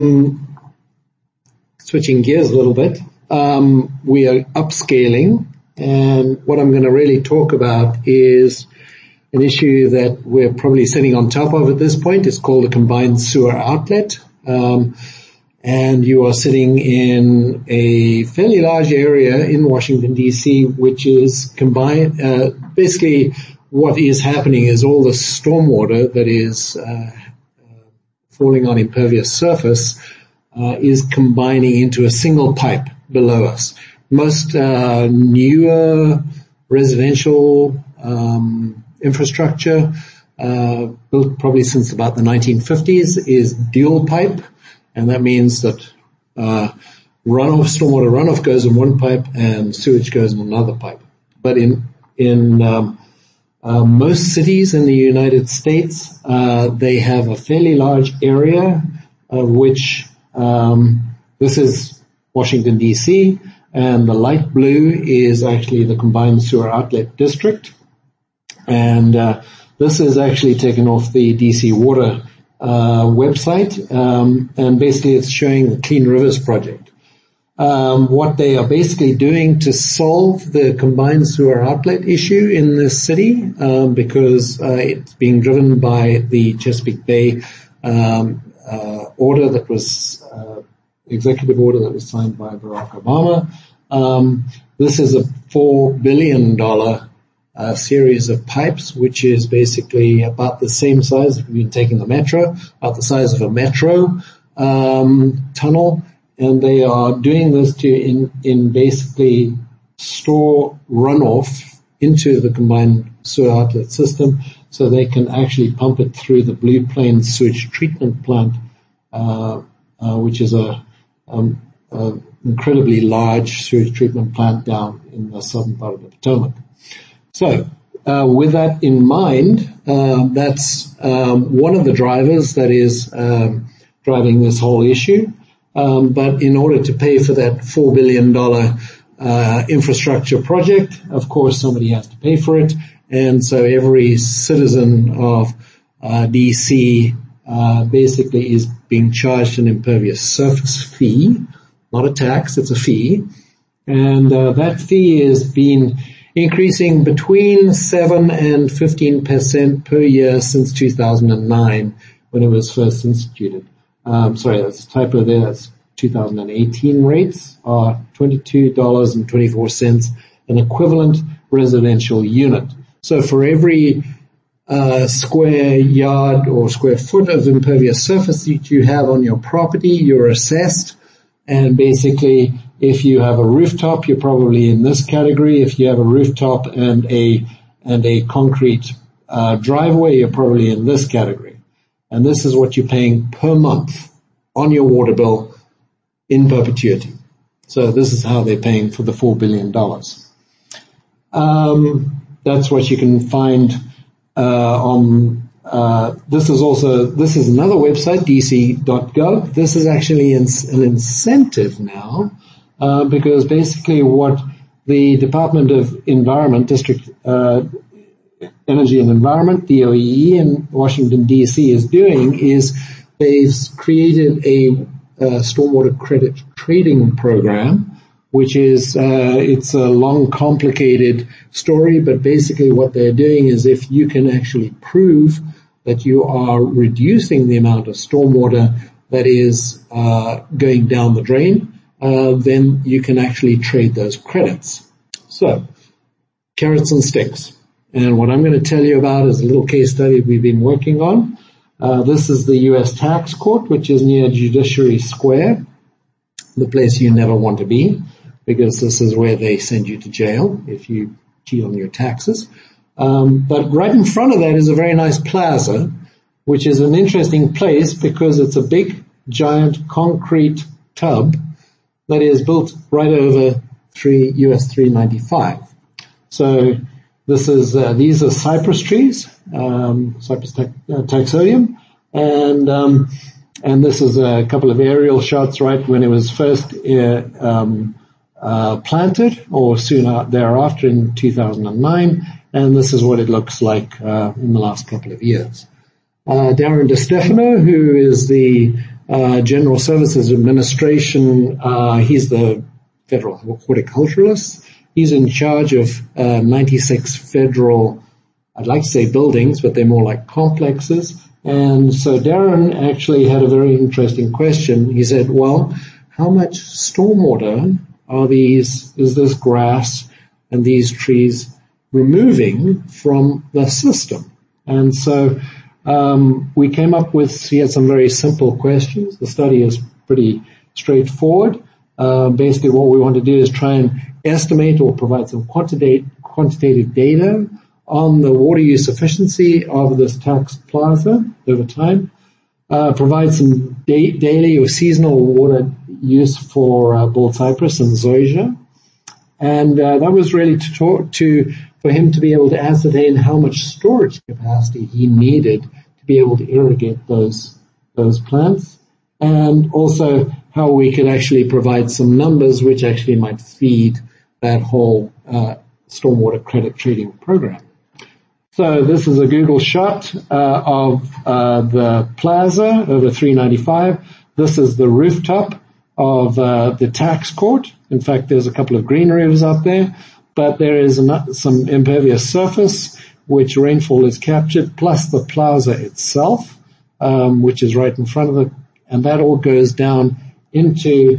switching gears a little bit, we are upscaling, and what I'm going to really talk about is an issue that we're probably sitting on top of at this point. It's called a combined sewer outlet. And you are sitting in a fairly large area in Washington, D.C., which is combined. Basically, what is happening is all the stormwater that is falling on impervious surface is combining into a single pipe below us. Most newer residential infrastructure, built probably since about the 1950s, is dual pipe. And that means that stormwater runoff goes in one pipe and sewage goes in another pipe. But in most cities in the United States, they have a fairly large area, which this is Washington, D.C., and the light blue is actually the combined sewer outlet district. And this is actually taken off the D.C. Water website, and basically it's showing the Clean Rivers project. What they are basically doing to solve the combined sewer outlet issue in this city, because it's being driven by the Chesapeake Bay order that was executive order that was signed by Barack Obama. This is a $4 billion series of pipes, which is basically about the same size, if we've been taking the metro, about the size of a metro tunnel, and they are doing this to in basically store runoff into the combined sewer outlet system, so they can actually pump it through the Blue Plains sewage treatment plant, which is a incredibly large sewage treatment plant down in the southern part of the Potomac. So, with that in mind, that's one of the drivers that is driving this whole issue. But in order to pay for that $4 billion infrastructure project, of course, somebody has to pay for it. And so every citizen of D.C. basically is being charged an impervious surface fee, not a tax, it's a fee. And that fee has been increasing between 7 and 15% per year since 2009, when it was first instituted. Sorry, that's a typo there. That's 2018 rates are $22.24 an equivalent residential unit. So for every square yard or square foot of impervious surface that you have on your property, you're assessed. And basically, if you have a rooftop, you're probably in this category. If you have a rooftop and a concrete driveway, you're probably in this category. And this is what you're paying per month on your water bill in perpetuity. So this is how they're paying for the $4 billion. That's what you can find on. This is another website, dc.gov. This is actually an incentive now, because basically what the Department of Environment, District Energy and Environment, DOEE, in Washington, D.C. is doing is they've created a stormwater credit trading program, which is it's a long, complicated story, but basically what they're doing is if you can actually prove that you are reducing the amount of stormwater that is going down the drain, then you can actually trade those credits. So, carrots and sticks. And what I'm going to tell you about is a little case study we've been working on. This is the U.S. Tax Court, which is near Judiciary Square, the place you never want to be, because this is where they send you to jail if you cheat on your taxes. But right in front of that is a very nice plaza, which is an interesting place because it's a big, giant concrete tub that is built right over US 395. So this is these are cypress trees, Cypress taxodium, and this is a couple of aerial shots right when it was first planted, or soon thereafter in 2009. And this is what it looks like in the last couple of years. Darren DeStefano, who is the General Services Administration. He's the federal horticulturalist. He's in charge of 96 federal, I'd like to say buildings, but they're more like complexes. And so Darren actually had a very interesting question. He said, well, how much stormwater is this grass and these trees removing from the system? And so we came up with, he had some very simple questions. The study is pretty straightforward. Basically what we want to do is try and estimate or provide some quantitative data on the water use efficiency of this tax plaza over time, provide some daily or seasonal water use for bald cypress and zoysia. And that was really for him to be able to ascertain how much storage capacity he needed to be able to irrigate those plants, and also how we could actually provide some numbers which actually might feed that whole stormwater credit trading program. So this is a Google shot of the plaza over 395. This is the rooftop of the tax court. In fact, there's a couple of green roofs up there, but there is some impervious surface which rainfall is captured, plus the plaza itself, which is right in front of it, and that all goes down into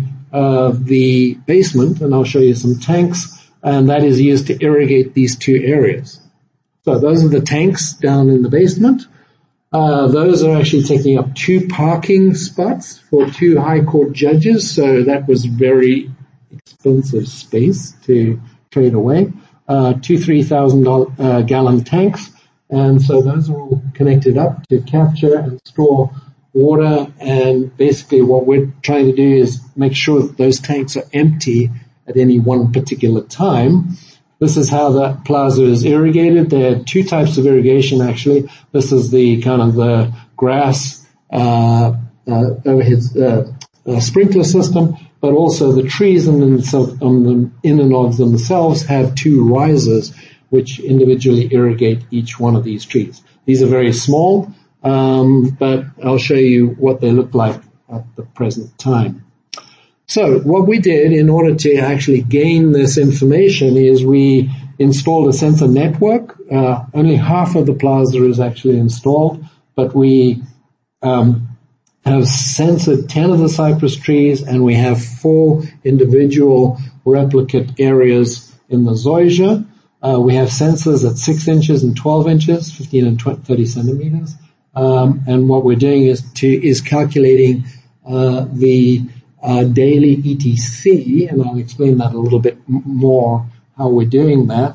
the basement, and I'll show you some tanks, and that is used to irrigate these two areas. So those are the tanks down in the basement. Those are actually taking up 2 parking spots for 2 high court judges, so that was very expensive space to trade away. 2 3,000 gallon tanks, and so those are all connected up to capture and store water, and basically what we're trying to do is make sure that those tanks are empty at any one particular time. This is how the plaza is irrigated. There are 2 types of irrigation actually. This is the kind of the grass overhead sprinkler system, but also the trees in and of themselves have 2 risers which individually irrigate each one of these trees. These are very small, but I'll show you what they look like at the present time. So what we did in order to actually gain this information is we installed a sensor network. Only half of the plaza is actually installed, but we have censored 10 of the cypress trees, and we have 4 individual replicate areas in the zoysia. We have sensors at 6 inches and 12 inches, 15 and 30 centimeters. And what we're doing is calculating the daily ETC, and I'll explain that a little bit more how we're doing that.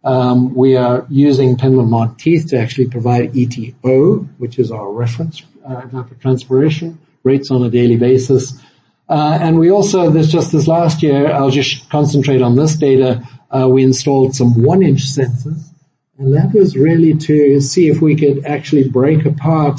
We are using Penman-Monteith to actually provide ETO, which is our reference evapotranspiration rates on a daily basis. And we also, this last year, I'll just concentrate on this data, we installed some 1-inch sensors, and that was really to see if we could actually break apart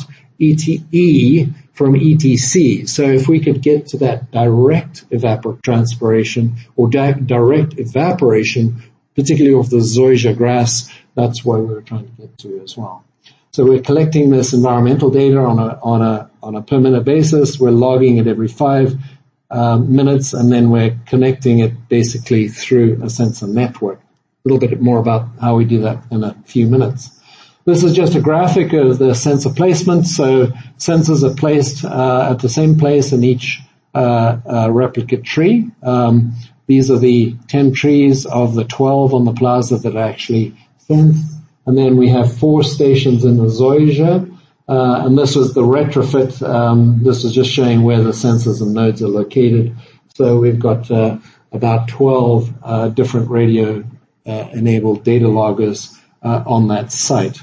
ETE from ETC. So if we could get to that direct evapotranspiration or direct evaporation, particularly of the zoysia grass, that's what we were trying to get to as well. So we're collecting this environmental data on a per minute basis. We're logging it every 5 minutes, and then we're connecting it basically through a sensor network. A little bit more about how we do that in a few minutes. This is just a graphic of the sensor placement. So sensors are placed at the same place in each replicate tree. These are the 10 trees of the 12 on the plaza that are actually fenced. And then we have 4 stations in the zoysia. And this was the retrofit. This is just showing where the sensors and nodes are located. So we've got about 12 different radio-enabled data loggers on that site.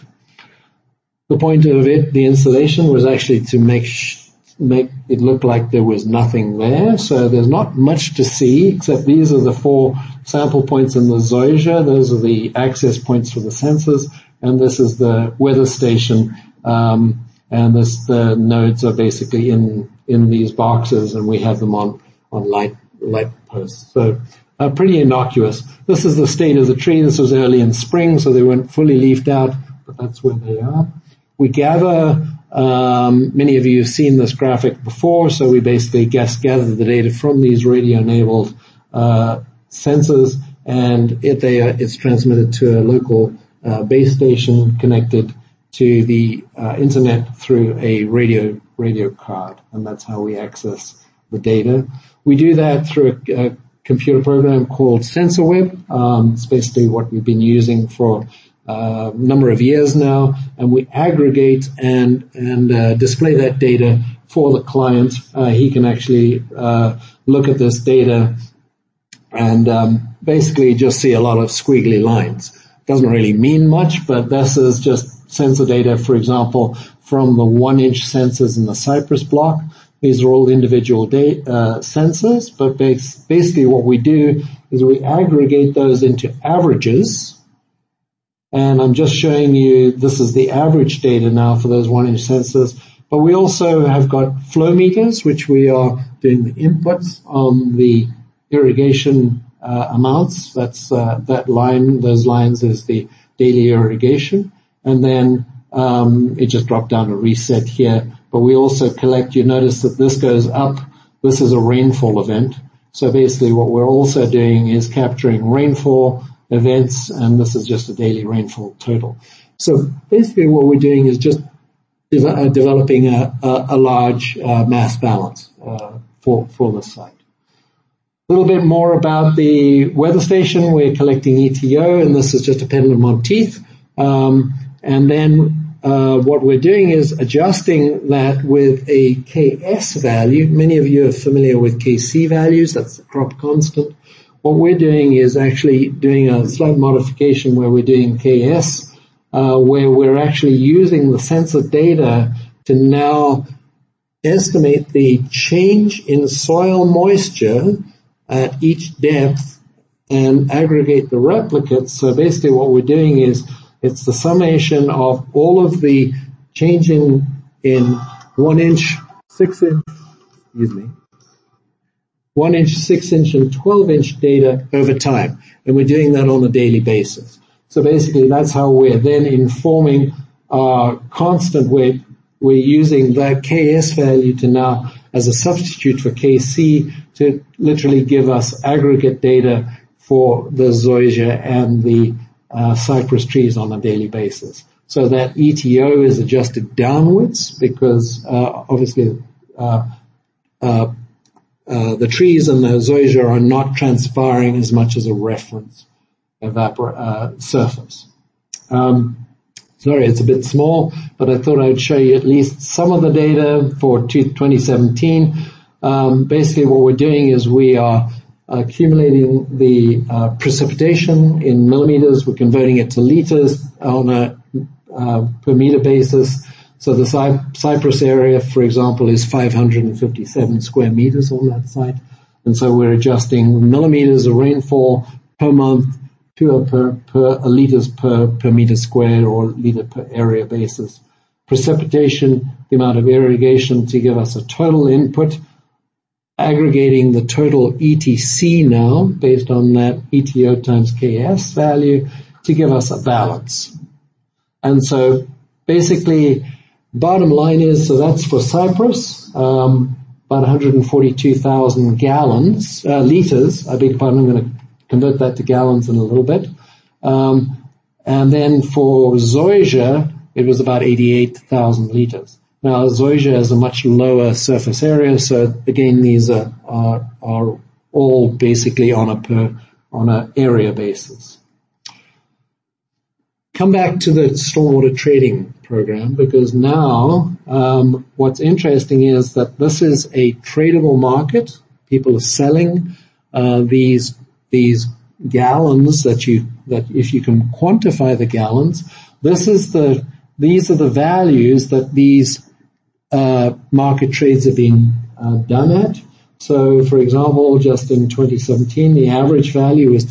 The point of it, the installation, was actually to make it look like there was nothing there. So there's not much to see, except these are the 4 sample points in the zoysia. Those are the access points for the sensors, and this is the weather station. And the nodes are basically in these boxes, and we have them on light posts. So pretty innocuous. This is the state of the tree. This was early in spring, so they weren't fully leafed out, but that's where they are. We gather Many of you have seen this graphic before, so we basically gather the data from these radio-enabled sensors, and it's transmitted to a local base station connected to the internet through a radio card, and that's how we access the data. We do that through a computer program called SensorWeb. It's basically what we've been using for a number of years now, and we aggregate and display that data for the client. He can actually look at this data and basically just see a lot of squiggly lines. Doesn't really mean much, but this is just sensor data, for example, from the 1-inch sensors in the Cypress block. These are all individual sensors, but basically what we do is we aggregate those into averages. And I'm just showing you, this is the average data now for those 1-inch sensors. But we also have got flow meters, which we are doing the inputs on the irrigation amounts. That's that line, those lines is the daily irrigation. And then it just dropped down to reset here. But we also collect, you notice that this goes up. This is a rainfall event. So basically what we're also doing is capturing rainfall events, and this is just a daily rainfall total. So basically what we're doing is just developing a large mass balance for the site. A little bit more about the weather station. We're collecting ETO, and this is just a pendulum on teeth. And then what we're doing is adjusting that with a KS value. Many of you are familiar with KC values. That's the crop constant. What we're doing is actually doing a slight modification where we're doing KS, where we're actually using the sensor data to now estimate the change in soil moisture at each depth and aggregate the replicates. So basically what we're doing is it's the summation of all of the change in 1-inch, 6-inch, 1-inch, 6-inch, and 12-inch data over time. And we're doing that on a daily basis. So basically that's how we're then informing our constant weight. We're using that KS value to now, as a substitute for KC, to literally give us aggregate data for the zoysia and the cypress trees on a daily basis. So that ETO is adjusted downwards because obviously the trees and the zoysia are not transpiring as much as a reference surface. Sorry, it's a bit small, but I thought I'd show you at least some of the data for 2017. Basically what we're doing is we are accumulating the precipitation in millimeters. We're converting it to liters on a per meter basis. So the Cypress area, for example, is 557 square meters on that site. And so we're adjusting millimeters of rainfall per month to a liters per meter square or liter per area basis. Precipitation, the amount of irrigation to give us a total input, aggregating the total ETC now based on that ETO times KS value to give us a balance. And so basically bottom line is, so that's for Cypress, about 142,000 gallons, liters, I beg your pardon, I'm going to convert that to gallons in a little bit. And then for zoysia, it was about 88,000 liters. Now, zoysia has a much lower surface area, so again, these are all basically on an area basis. Come back to the stormwater trading program, because now what's interesting is that this is a tradable market. People are selling these gallons that if you can quantify the gallons, these are the values that these market trades are being done at. So, for example, just in 2017, the average value was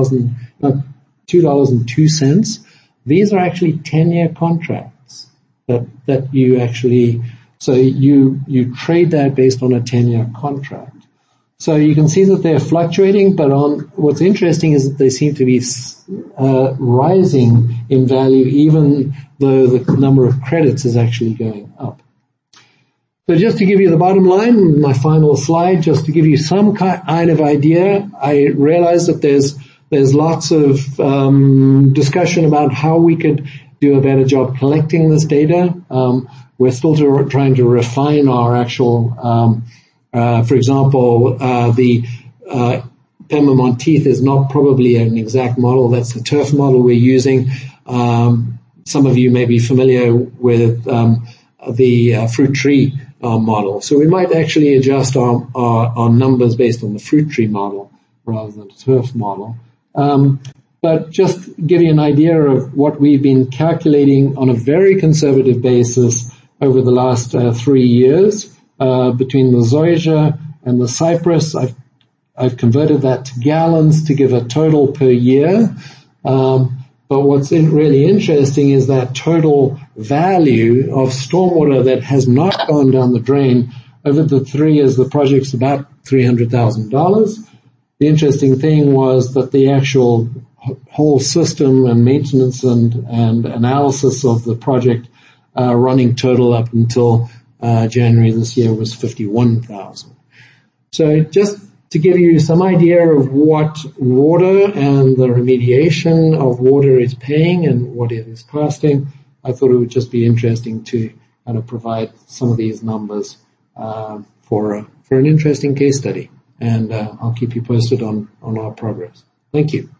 $2.02. These are actually 10-year contracts that you actually, so you trade that based on a 10-year contract. So you can see that they're fluctuating, but what's interesting is that they seem to be rising in value, even though the number of credits is actually going up. So just to give you the bottom line, my final slide, just to give you some kind of idea, I realize that there's lots of discussion about how we could do a better job collecting this data. We're still trying to refine our actual, for example, the Pema Monteith is not probably an exact model. That's the turf model we're using. Some of you may be familiar with the fruit tree model. So we might actually adjust our numbers based on the fruit tree model rather than the turf model. But just give you an idea of what we've been calculating on a very conservative basis over the last 3 years between the Zoysia and the Cypress. I've converted that to gallons to give a total per year. But what's really interesting is that total value of stormwater that has not gone down the drain over the 3 years. The project's about $300,000. The interesting thing was that the actual whole system and maintenance and analysis of the project running total up until January this year was $51,000. So just to give you some idea of what water and the remediation of water is paying and what it is costing, I thought it would just be interesting to kind of provide some of these numbers for an interesting case study. And I'll keep you posted on our progress. Thank you.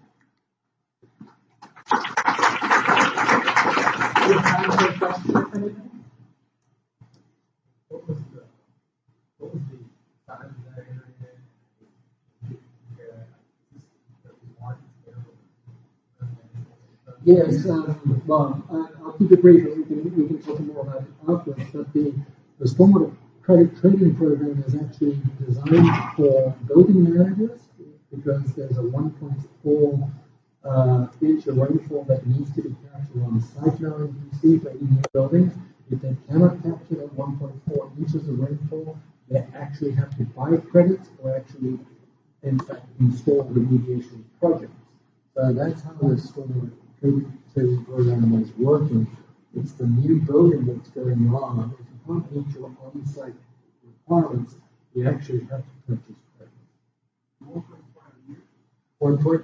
Yes, well, I'll keep it brief, and we can talk more about it afterwards, but the stormwater credit trading program is actually designed for building managers because there's a 1.4 inch of rainfall that needs to be captured on site now in BC for any new buildings. If they cannot capture that 1.4 inches of rainfall, they actually have to buy credits or actually, in fact, install remediation projects. So that's how the stormwater trading program is working. It's the new building that's going on. If you can't meet your on-site requirements, you actually have to purchase credits. 1.5